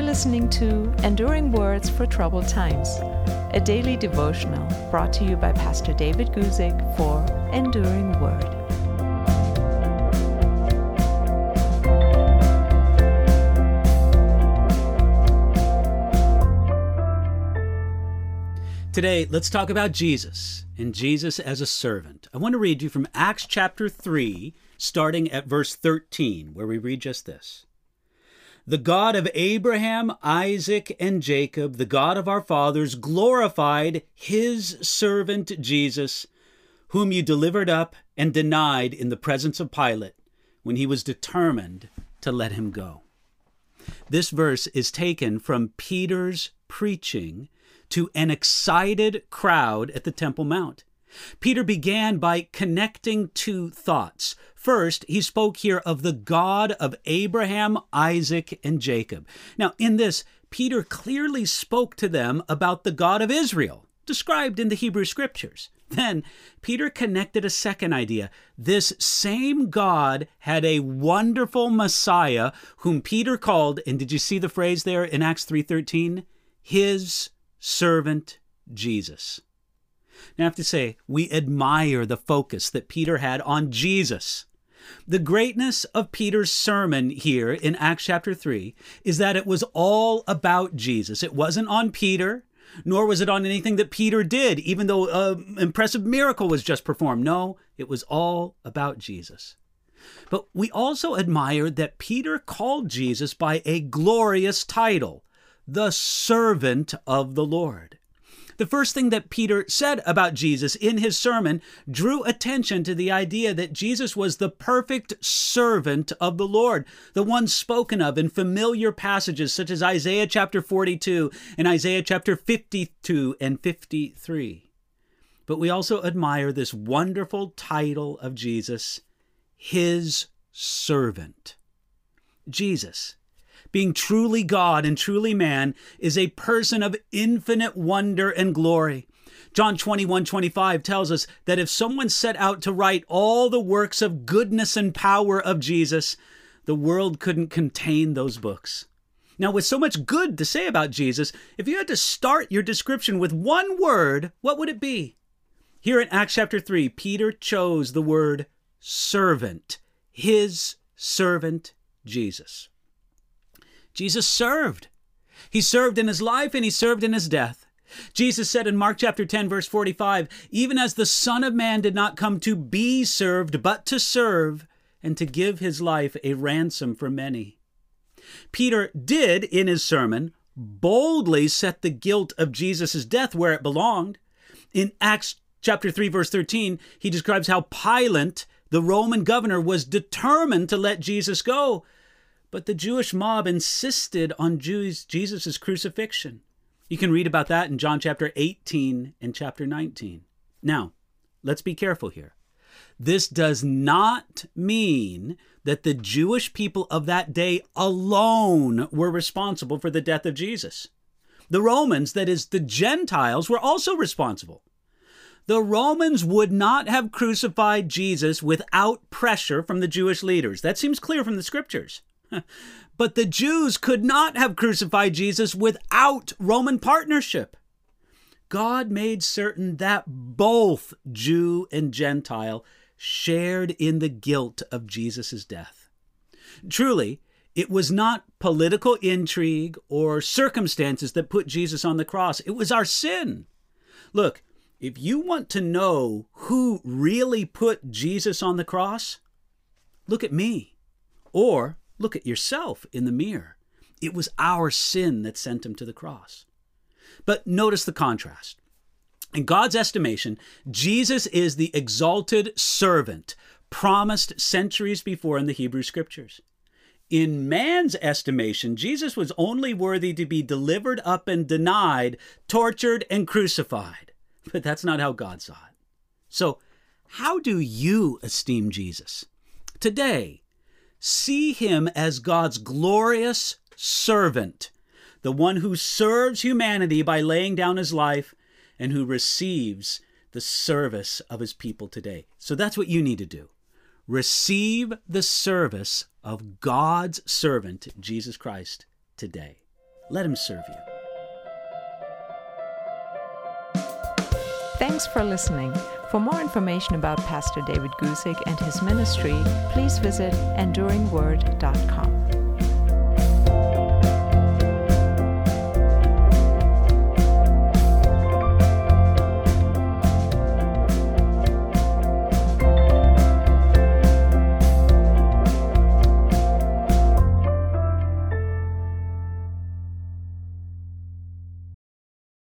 listening to Enduring Words for Troubled Times, a daily devotional brought to you by Pastor David Guzik for Enduring Word. Today, let's talk about Jesus and Jesus as a servant. I want to read you from Acts chapter 3, starting at verse 13, where we read just this. The God of Abraham, Isaac, and Jacob, the God of our fathers, glorified his servant Jesus, whom you delivered up and denied in the presence of Pilate when he was determined to let him go. This verse is taken from Peter's preaching to an excited crowd at the Temple Mount. Peter began by connecting two thoughts. First, he spoke here of the God of Abraham, Isaac, and Jacob. Now, in this, Peter clearly spoke to them about the God of Israel, described in the Hebrew Scriptures. Then, Peter connected a second idea. This same God had a wonderful Messiah whom Peter called, and did you see the phrase there in Acts 3:13? His servant Jesus. Now, I have to say, we admire the focus that Peter had on Jesus. The greatness of Peter's sermon here in Acts chapter 3 is that it was all about Jesus. It wasn't on Peter, nor was it on anything that Peter did, even though an impressive miracle was just performed. No, it was all about Jesus. But we also admire that Peter called Jesus by a glorious title, the servant of the Lord. The first thing that Peter said about Jesus in his sermon drew attention to the idea that Jesus was the perfect servant of the Lord, the one spoken of in familiar passages such as Isaiah chapter 42 and Isaiah chapter 52 and 53. But we also admire this wonderful title of Jesus, his servant. Jesus, being truly God and truly man, is a person of infinite wonder and glory. John 21:25 tells us that if someone set out to write all the works of goodness and power of Jesus, the world couldn't contain those books. Now, with so much good to say about Jesus, if you had to start your description with one word, what would it be? Here in Acts chapter 3, Peter chose the word servant, his servant Jesus. Jesus served. He served in his life and he served in his death. Jesus said in Mark chapter 10, verse 45, even as the Son of Man did not come to be served, but to serve and to give his life a ransom for many. Peter did, in his sermon, boldly set the guilt of Jesus' death where it belonged. In Acts chapter 3, verse 13, he describes how Pilate, the Roman governor, was determined to let Jesus go. But the Jewish mob insisted on Jesus' crucifixion. You can read about that in John chapter 18 and chapter 19. Now, let's be careful here. This does not mean that the Jewish people of that day alone were responsible for the death of Jesus. The Romans, that is, the Gentiles, were also responsible. The Romans would not have crucified Jesus without pressure from the Jewish leaders. That seems clear from the Scriptures. But the Jews could not have crucified Jesus without Roman partnership. God made certain that both Jew and Gentile shared in the guilt of Jesus' death. Truly, it was not political intrigue or circumstances that put Jesus on the cross. It was our sin. Look, if you want to know who really put Jesus on the cross, look at me, or look at yourself in the mirror. It was our sin that sent him to the cross. But notice the contrast. In God's estimation, Jesus is the exalted servant promised centuries before in the Hebrew Scriptures. In man's estimation, Jesus was only worthy to be delivered up and denied, tortured and crucified. But that's not how God saw it. So, how do you esteem Jesus? Today, see him as God's glorious servant, the one who serves humanity by laying down his life and who receives the service of his people today. So that's what you need to do. Receive the service of God's servant, Jesus Christ, today. Let him serve you. Thanks for listening. For more information about Pastor David Guzik and his ministry, please visit enduringword.com.